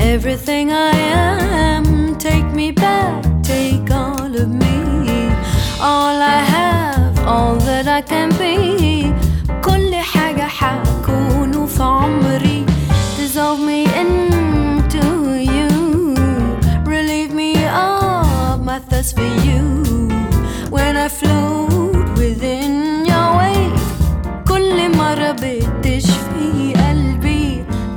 Everything I am, take me back, take all of me. All I have, all that I can be.